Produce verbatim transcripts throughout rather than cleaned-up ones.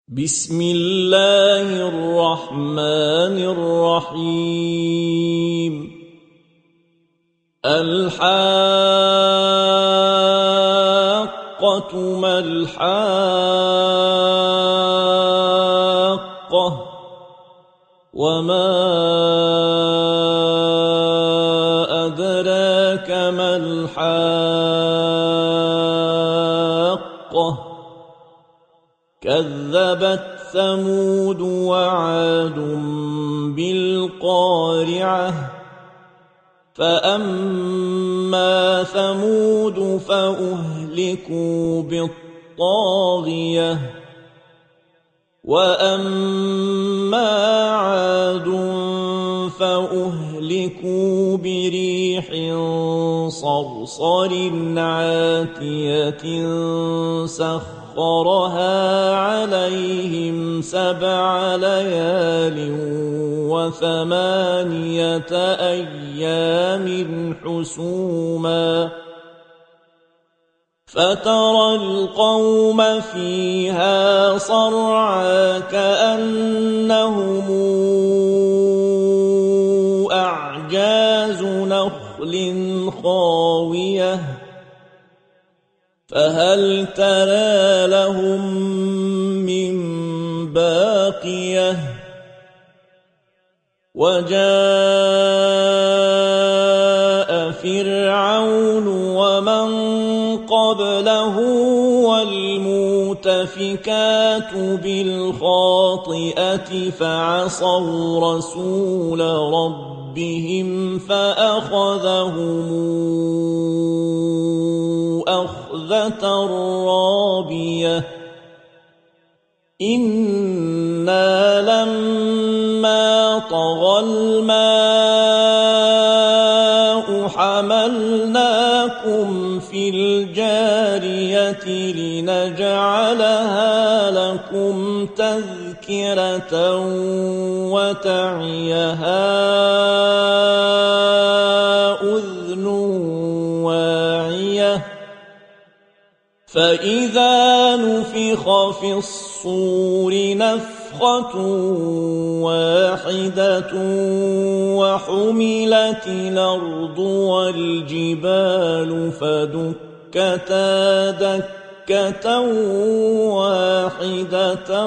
بسم الله الرحمن الرحيم. الحاقة ما الحاقة وما أدراك ما الحاقة كذبت ثمود وعاد بالقارعة فأما ثمود فأهلكوا بالطاغية وأما عاد فأهلكوا بريح صرصر عاتية سخرها عليهم سبع ليال وثمانية أيام حسوما فترى القوم فيها صرعى كأنهم أعجاز نخل خاوية فهل ترى لهم من باقية وجاء فرعون ومن قبله والمؤتفكات بالخاطئة فعصوا رسول ربهم فأخذهم أخذة رابية إنا لما طغى الماء حملناكم في الجارية لنجعلها لكم تذكرة وتعيها أذن واعية فإذا نفخ في الصور نفخة واحدة وحملت الأرض والجبال فدكتا دكة واحدة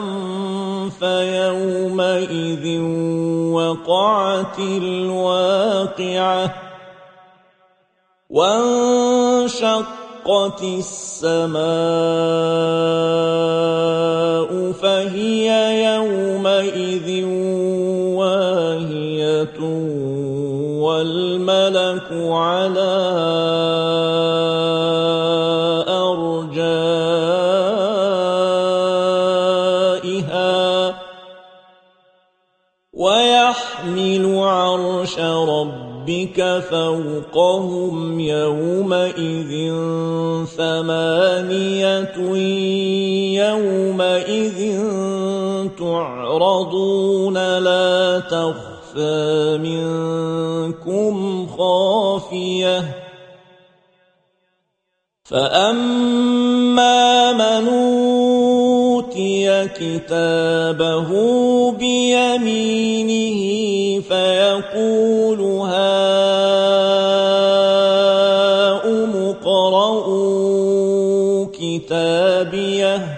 فيومئذ وقعت الواقعة وانشق وانشقت السماء فهي يومئذ واهية والملك على أرجائها ويحمل عرش ربك ربك فوقهم يومئذ ثمانية يومئذ تعرضون لا تخفى منكم خافية فأما من أوتي كتابه بيمينه فيقول هاؤم اقرءوا كتابيه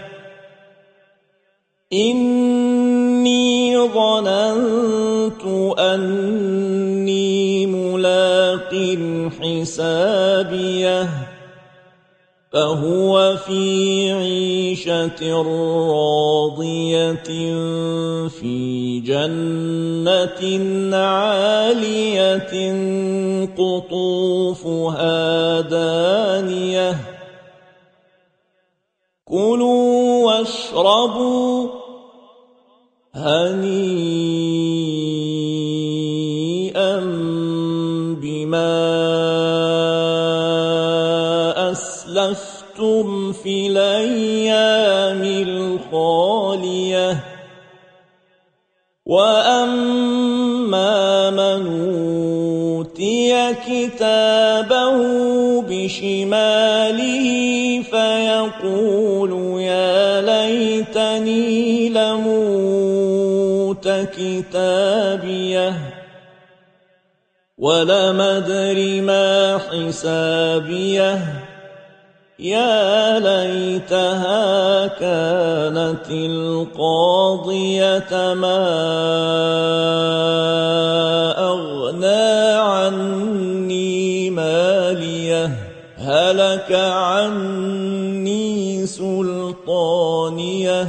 إني ظننت أني ملاق حسابيه فهو في عيشة راضية في جنة عالية قطوفها دانية كلوا واشربوا هنيئا بما أسلفتم في الأيام الخالية وأما من أوتي كتابه بشماله فيقول يا ليتني لموت كتابيه ولم أدر ما حسابيه يا ليتها كانت القاضية ما أغنى عني ماليه هلك عني سلطانيه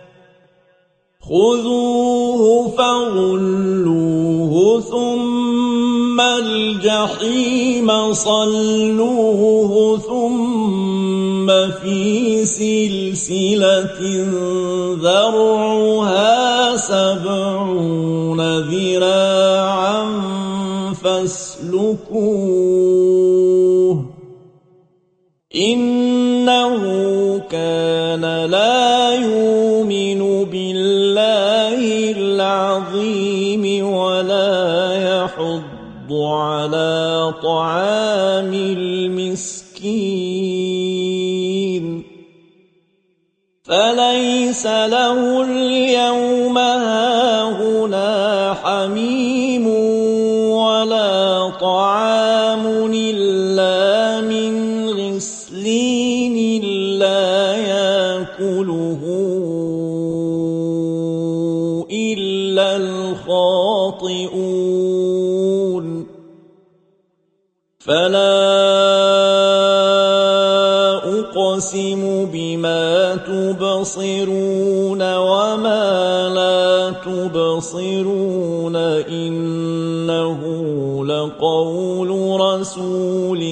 خذوه فغلوه ثم الجحيم صلوه ثم في سلسلة ذرعها سبعون ذراعا فاسلكوه إنه كان لا يؤمن بالله العظيم ولا يحض على طعام المسكين فليس له اليوم هاهنا حميم ولا طعام إلا من غسلين لا يأكله إلا الخاطئون فلا أقسم بما تبصرون وما لا تبصرون إنه لقول رسول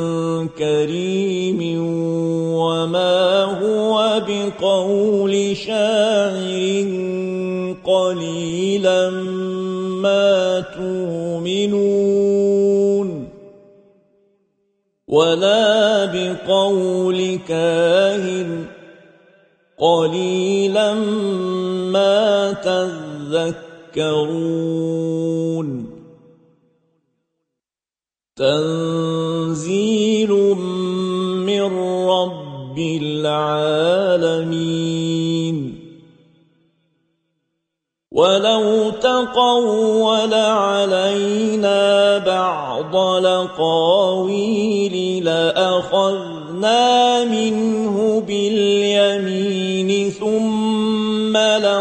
كريم وما هو بقول شاعر قليلا ما تؤمنون ولا بقول كاهن قليلا ما تذكرون تنزيل من رب العالمين ولو تقول علينا بعض الأقاويل لأخذنا منه باليمين ثم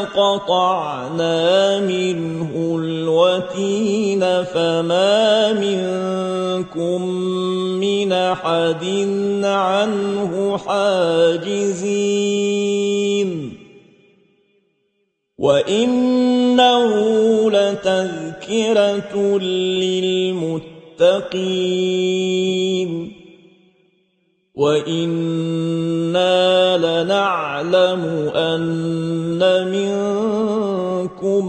لقطعنا منه الوتين فما منكم من أحد عنه حاجزين وإنه لتذكرة للمتقين وإنا لنعلم أن منكم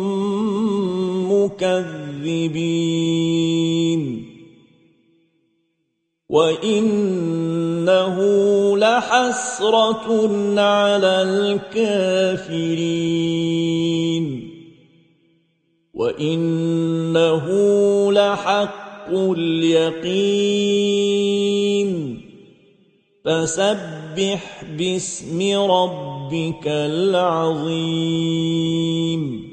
مكذبين وإنه لحسرة على الكافرين وإنه لحق اليقين فسبح باسم ربك العظيم